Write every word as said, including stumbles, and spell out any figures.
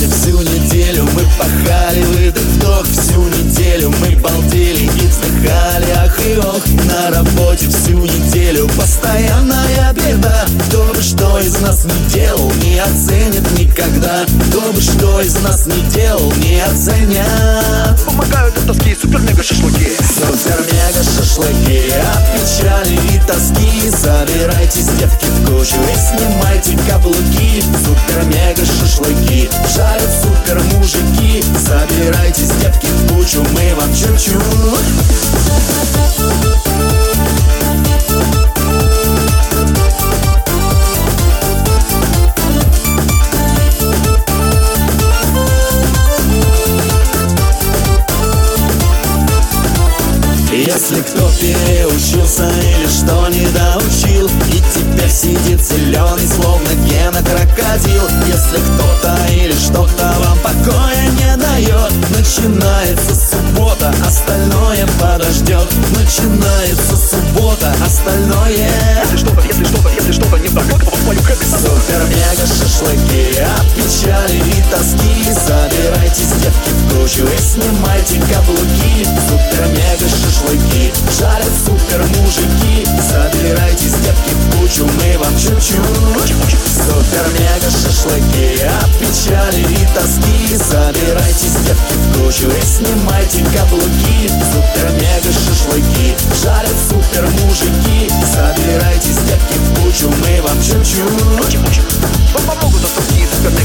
работе всю неделю мы пахали, выдох-вдох. Всю неделю мы балдели и вздыхали, ах и ох. На работе всю неделю постоянная беда. Кто бы что из нас не делал, не оценит никогда. Кто бы что из нас не делал, не оценят. Помогают от тоски супер-мега-шашлыки. Супер-мега-шашлыки от печали и тоски. Собирайтесь, девки, в кучу и снимайте каблуки. Супер-мега-шашлыки жарят супер-мужики. Собирайтесь, девки, в кучу, мы вам чуть-чуть. Если кто переучился или что не доучил, и теперь сидит зеленый, словно Гена крокодил. Если кто-то или что-то вам покоя не дает, начинается суббота, остальное подождет. Начинается суббота, остальное. Если что-то, если что-то, если что-то не так, как в твою хэппи. Супер-мега-шашлыки от печали и тоски. Собирайтесь, девки, в кучу и снимайте каблуки. Супер-мега-шашлыки жарят супер-мужики. Собирайтесь, девки, в кучу, мы вам чуть-чуть. Супер-мега-шашлыки от печали и тоски. Собирайтесь, девки, в кучу и снимайте каблуки. Супер-мега-шашлыки жарят супер-мужики. Собирайтесь, девки, в кучу, мы вам чуть-чуть. Вам помогут от тоски супер